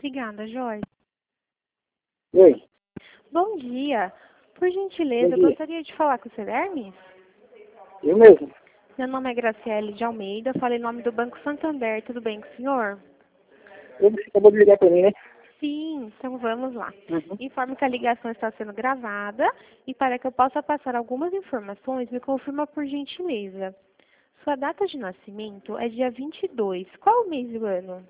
Obrigada, Jorge. Oi, Bom dia. Por gentileza, bom eu dia. gostaria de falar com o seu Hermes. Eu mesmo. Meu nome é Graciele de Almeida, falei em nome do Banco Santander. Tudo bem com o senhor? Você acabou de ligar para mim, né? Sim, então vamos lá. Uhum. Informo que a ligação está sendo gravada e para que eu possa passar algumas informações, me confirma por gentileza. Sua data de nascimento é dia 22. Qual o mês do ano?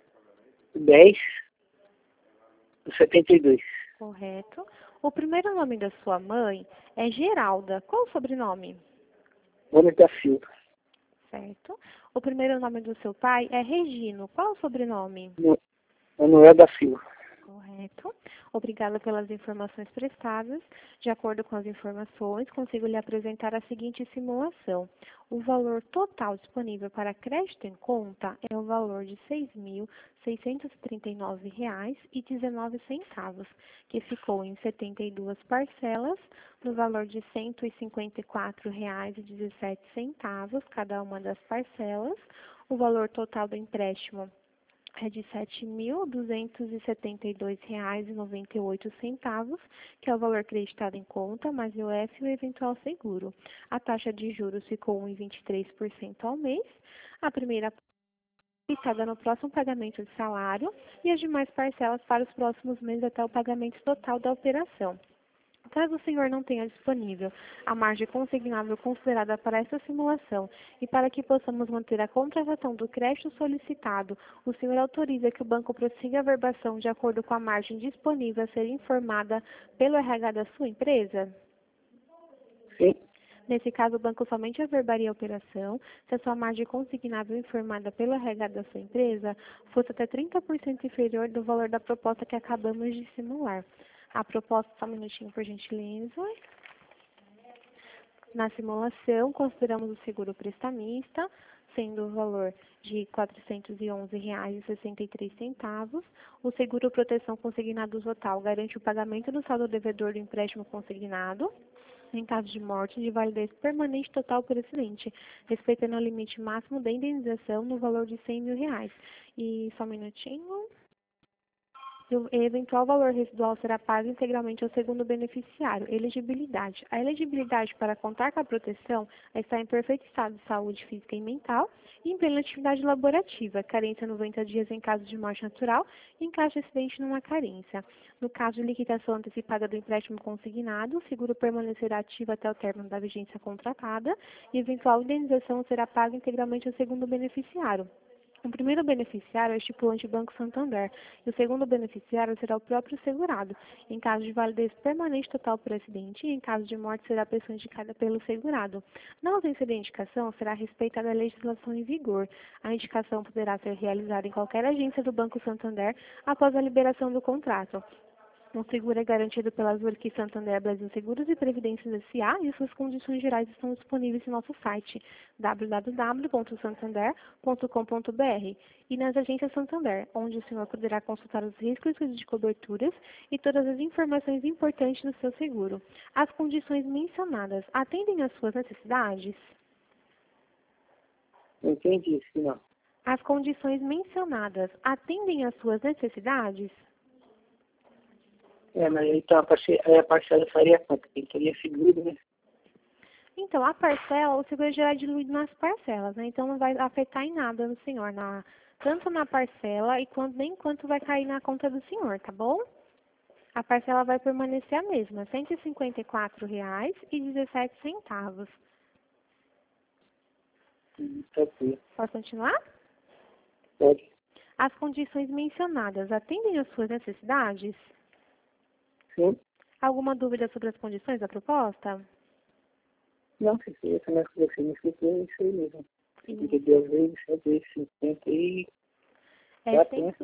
10/72. Correto. O primeiro nome da sua mãe é Geralda. Qual o sobrenome? Gomes da Silva. Certo. O primeiro nome do seu pai é Regino. Qual o sobrenome? Manuel da Silva. Correto. Obrigada pelas informações prestadas. De acordo com as informações, consigo lhe apresentar a seguinte simulação. O valor total disponível para crédito em conta é o valor de R$ 6.639,19, que ficou em 72 parcelas, no valor de R$ 154,17, cada uma das parcelas. O valor total do empréstimo é de R$ 7.272,98, que é o valor acreditado em conta, mais o IOF e o eventual seguro. A taxa de juros ficou em 23% ao mês. A primeira aplicada no próximo pagamento de salário e as demais parcelas para os próximos meses até o pagamento total da operação. Caso o senhor não tenha disponível a margem consignável considerada para essa simulação e para que possamos manter a contratação do crédito solicitado, o senhor autoriza que o banco prossiga a verbação de acordo com a margem disponível a ser informada pelo RH da sua empresa? Sim. Nesse caso, o banco somente averbaria a operação se a sua margem consignável informada pelo RH da sua empresa fosse até 30% inferior do valor da proposta que acabamos de simular. A proposta, só um minutinho, por gentileza. Na simulação, consideramos o seguro prestamista, sendo o valor de R$ 411,63. O seguro proteção consignado total garante o pagamento do saldo devedor do empréstimo consignado, em caso de morte, de validez permanente total por acidente, respeitando o limite máximo da indenização no valor de R$ 100.000. E só um minutinho. O eventual valor residual será pago integralmente ao segundo beneficiário. Elegibilidade. A elegibilidade para contar com a proteção é estar em perfeito estado de saúde física e mental e em plena atividade laborativa. Carência 90 dias em caso de morte natural e em caso de acidente numa carência. No caso de liquidação antecipada do empréstimo consignado, o seguro permanecerá ativo até o término da vigência contratada e eventual indenização será paga integralmente ao segundo beneficiário. O primeiro beneficiário é o estipulante Banco Santander e o segundo beneficiário será o próprio segurado. Em caso de validez permanente total por acidente e em caso de morte será a pessoa indicada pelo segurado. Na ausência de indicação, será respeitada a legislação em vigor. A indicação poderá ser realizada em qualquer agência do Banco Santander após a liberação do contrato. O seguro é garantido pela Zurich Santander Brasil Seguros e Previdências S.A. e suas condições gerais estão disponíveis em nosso site www.santander.com.br e nas agências Santander, onde o senhor poderá consultar os riscos de coberturas e todas as informações importantes do seu seguro. As condições mencionadas atendem às suas necessidades? Não entendi isso, não. As condições mencionadas atendem às suas necessidades? Mas então a parcela faria quanto? Quem queria seguro, né? Então, a parcela, o seguro já é diluído nas parcelas, né? Então não vai afetar em nada no senhor, tanto na parcela e nem quanto vai cair na conta do senhor, tá bom? A parcela vai permanecer a mesma, R$ 154,17. Tranquilo. Posso continuar? Pode. As condições mencionadas atendem às suas necessidades? Sim. Alguma dúvida sobre as condições da proposta? Não, se você não você me explicou, é isso aí mesmo. Sim. 52 vezes, 750 e... É Tá, R$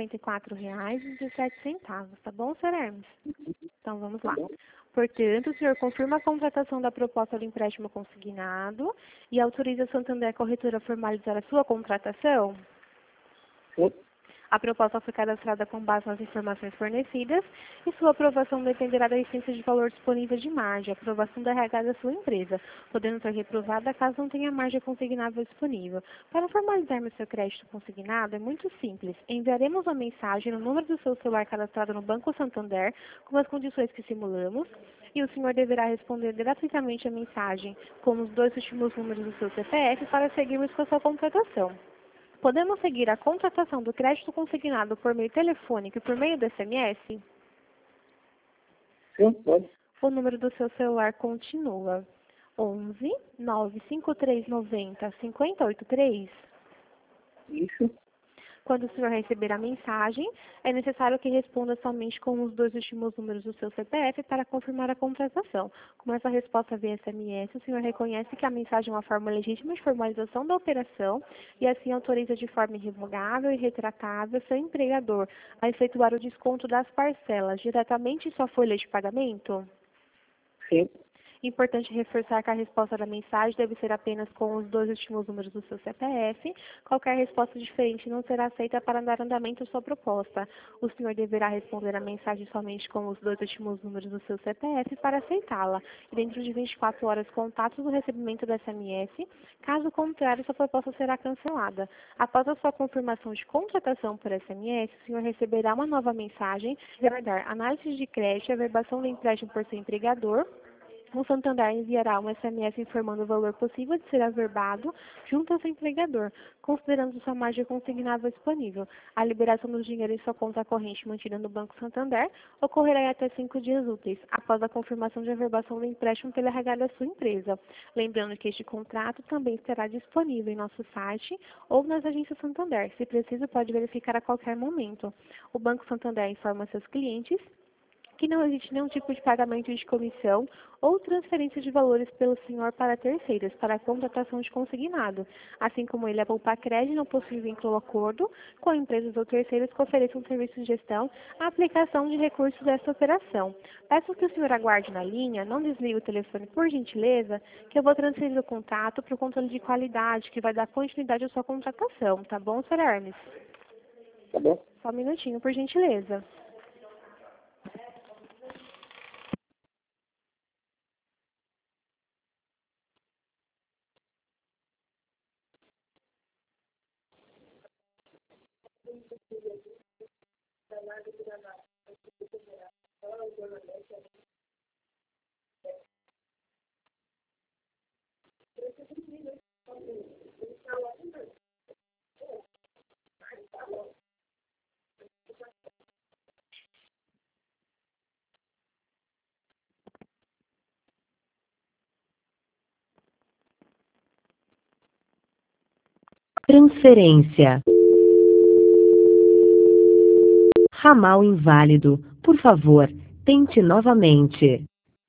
154,17, tá bom, Sr. Hermes? Então, vamos tá lá. bom? Portanto, o senhor confirma a contratação da proposta do empréstimo consignado e autoriza a Santander Corretora a formalizar a sua contratação? Sim. A proposta foi cadastrada com base nas informações fornecidas e sua aprovação dependerá da existência de valor disponível de margem, aprovação da RH da sua empresa, podendo ser reprovada caso não tenha margem consignável disponível. Para formalizarmos seu crédito consignado, é muito simples. Enviaremos uma mensagem no número do seu celular cadastrado no Banco Santander, com as condições que simulamos, e o senhor deverá responder gratuitamente a mensagem com os 2 últimos números do seu CPF para seguirmos com a sua contratação. Podemos seguir a contratação do crédito consignado por meio telefônico e por meio do SMS? Sim, pode. O número do seu celular continua 11 95390 5083. Isso. Quando o senhor receber a mensagem, é necessário que responda somente com os 2 últimos números do seu CPF para confirmar a contratação. Com essa resposta via SMS, o senhor reconhece que a mensagem é uma forma legítima de formalização da operação e assim autoriza de forma irrevogável e retratável seu empregador a efetuar o desconto das parcelas diretamente em sua folha de pagamento? Sim. Importante reforçar que a resposta da mensagem deve ser apenas com os 2 últimos números do seu CPF. Qualquer resposta diferente não será aceita para dar andamento à sua proposta. O senhor deverá responder a mensagem somente com os 2 últimos números do seu CPF para aceitá-la. E dentro de 24 horas, contatos do recebimento do SMS. Caso contrário, sua proposta será cancelada. Após a sua confirmação de contratação por SMS, o senhor receberá uma nova mensagem que vai dar análise de crédito e averbação do empréstimo por seu empregador. O Santander enviará um SMS informando o valor possível de ser averbado junto ao seu empregador, considerando sua margem consignável disponível. A liberação do dinheiro em sua conta corrente mantida no Banco Santander ocorrerá em até 5 dias úteis, após a confirmação de averbação do empréstimo pela RH da sua empresa. Lembrando que este contrato também estará disponível em nosso site ou nas agências Santander. Se preciso, pode verificar a qualquer momento. O Banco Santander informa seus clientes que não existe nenhum tipo de pagamento de comissão ou transferência de valores pelo senhor para terceiros, para a contratação de consignado, assim como ele, a Poupa Crédito, não possui vínculo ou acordo com empresas ou terceiros que ofereçam serviço de gestão à aplicação de recursos dessa operação. Peço que o senhor aguarde na linha, não desligue o telefone por gentileza, que eu vou transferir o contato para o controle de qualidade, que vai dar continuidade à sua contratação, tá bom, senhor Hermes? Tá bom. Só um minutinho, por gentileza. Transferência. Ramal inválido. Por favor, tente novamente.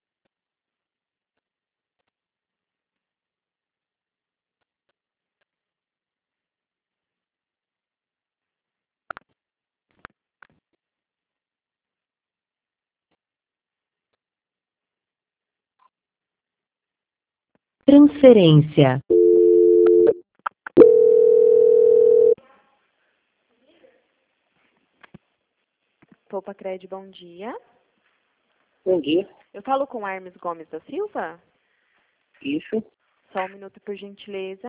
Transferência. Poupa Crédito, bom dia. Bom dia. Eu falo com Hermes Gomes da Silva? Isso. Só um minuto, por gentileza.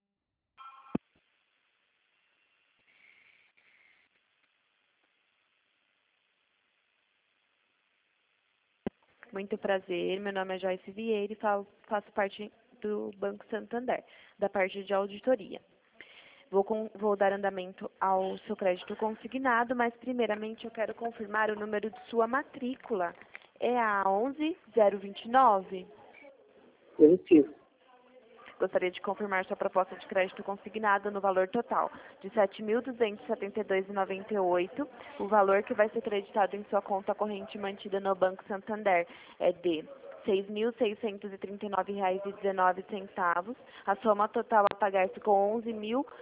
Muito prazer, meu nome é Joyce Vieira e faço parte do Banco Santander, da parte de auditoria. Vou dar andamento ao seu crédito consignado, mas primeiramente eu quero confirmar o número de sua matrícula. É a 11029? Positivo. Gostaria de confirmar sua proposta de crédito consignado no valor total de R$ 7.272,98. O valor que vai ser creditado em sua conta corrente mantida no Banco Santander é de R$ 6.639,19. A soma total a pagar ficou R$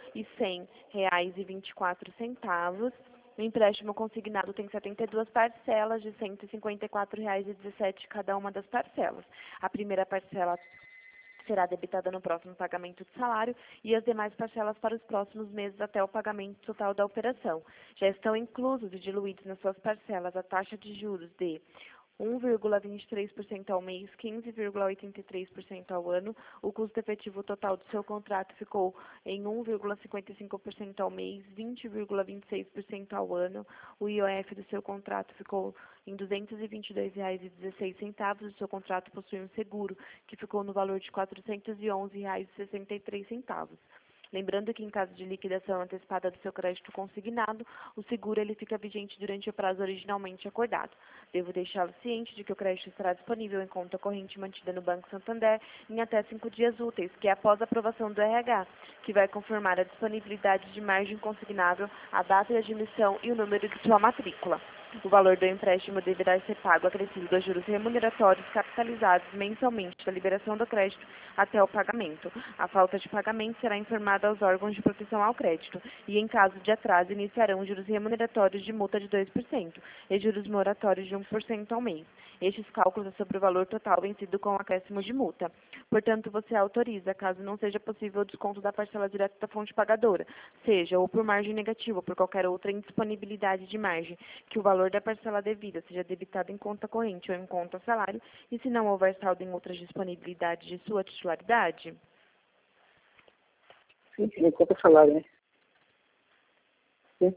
11.100,24. O empréstimo consignado tem 72 parcelas de R$ 154,17 cada uma das parcelas. A primeira parcela será debitada no próximo pagamento de salário e as demais parcelas para os próximos meses até o pagamento total da operação. Já estão inclusos e diluídos nas suas parcelas a taxa de juros de 1,23% ao mês, 15,83% ao ano. O custo efetivo total do seu contrato ficou em 1,55% ao mês, 20,26% ao ano. O IOF do seu contrato ficou em R$ 222,16. O seu contrato possui um seguro que ficou no valor de R$ 411,63. Lembrando que, em caso de liquidação antecipada do seu crédito consignado, o seguro ele fica vigente durante o prazo originalmente acordado. Devo deixá-lo ciente de que o crédito estará disponível em conta corrente mantida no Banco Santander em até 5 dias úteis, que é após a aprovação do RH, que vai confirmar a disponibilidade de margem consignável, a data de admissão e o número de sua matrícula. O valor do empréstimo deverá ser pago acrescido dos juros remuneratórios capitalizados mensalmente da liberação do crédito até o pagamento. A falta de pagamento será informada aos órgãos de proteção ao crédito e, em caso de atraso, iniciarão juros remuneratórios de multa de 2% e juros moratórios de 1% ao mês. Estes cálculos é sobre o valor total vencido com o acréscimo de multa. Portanto, você autoriza, caso não seja possível o desconto da parcela direta da fonte pagadora, seja ou por margem negativa ou por qualquer outra indisponibilidade de margem, que o valor da parcela devida seja debitado em conta corrente ou em conta salário, e se não houver saldo em outras disponibilidades de sua titularidade? Sim, em conta salário, né? Sim.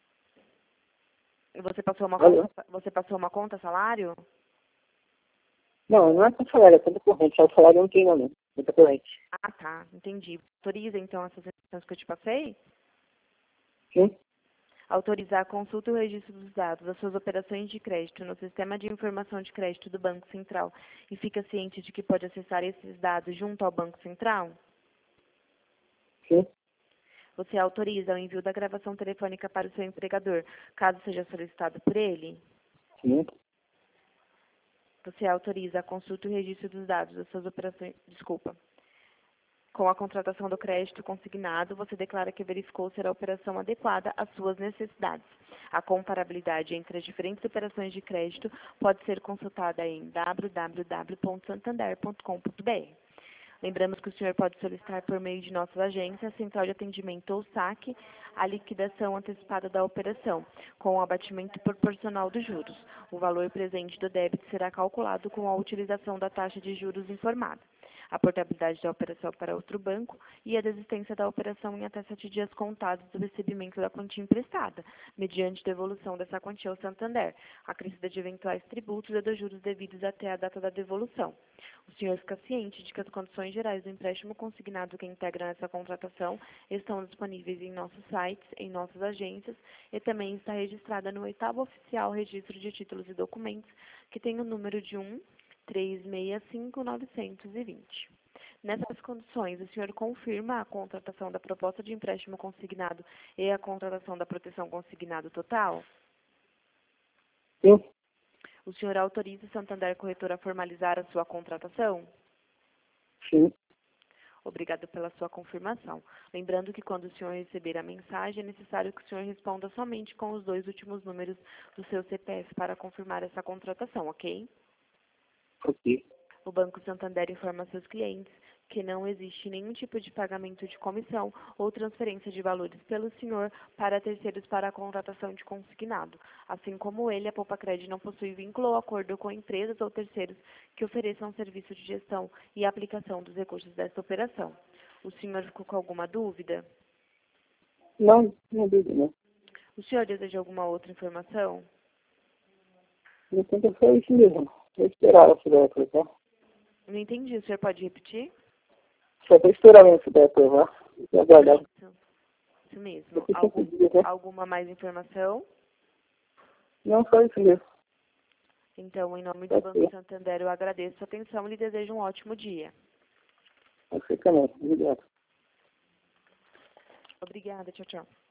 Você passou uma conta salário? Não, não é conta salário, é conta corrente. O salário não tem não, conta corrente. Ah, tá, entendi. Autoriza, então, essas informações que eu te passei? Sim. Autorizar a consulta e o registro dos dados das suas operações de crédito no Sistema de Informação de Crédito do Banco Central e fica ciente de que pode acessar esses dados junto ao Banco Central? Sim. Você autoriza o envio da gravação telefônica para o seu empregador, caso seja solicitado por ele? Sim. Você autoriza a consulta e o registro dos dados das suas operações... Com a contratação do crédito consignado, você declara que verificou ser a operação adequada às suas necessidades. A comparabilidade entre as diferentes operações de crédito pode ser consultada em www.santander.com.br. Lembramos que o senhor pode solicitar por meio de nossas agências, Central de Atendimento ou SAC, a liquidação antecipada da operação, com o abatimento proporcional dos juros. O valor presente do débito será calculado com a utilização da taxa de juros informada, a portabilidade da operação para outro banco e a desistência da operação em até 7 dias contados do recebimento da quantia emprestada, mediante devolução dessa quantia ao Santander, acrescida de eventuais tributos e dos juros devidos até a data da devolução. O senhor fica ciente de que as condições gerais do empréstimo consignado que integram essa contratação estão disponíveis em nossos sites, em nossas agências, e também está registrada no 8º Oficial Registro de Títulos e Documentos, que tem o número de 1365920. Nessas condições, o senhor confirma a contratação da proposta de empréstimo consignado e a contratação da proteção consignado total? Sim. O senhor autoriza o Santander Corretora a formalizar a sua contratação? Sim. Obrigado pela sua confirmação. Lembrando que quando o senhor receber a mensagem, é necessário que o senhor responda somente com os 2 últimos números do seu CPF para confirmar essa contratação, ok? Ok. O Banco Santander informa seus clientes que não existe nenhum tipo de pagamento de comissão ou transferência de valores pelo senhor para terceiros para a contratação de consignado. Assim como ele, a Poupacred não possui vínculo ou acordo com empresas ou terceiros que ofereçam serviço de gestão e aplicação dos recursos desta operação. O senhor ficou com alguma dúvida? Não, não dúvida, não. O senhor deseja alguma outra informação? No tempo foi isso mesmo. Eu esperava se der aprovar. Não entendi. O senhor pode repetir? Só estou esperando se der aprovar. E aguardar. Isso mesmo. Daqui 5 dias, né? Alguma mais informação? Não, só isso mesmo. Então, em nome do Banco Santander, eu agradeço a atenção e lhe desejo um ótimo dia. Você também. Obrigado. Obrigada. Tchau, tchau.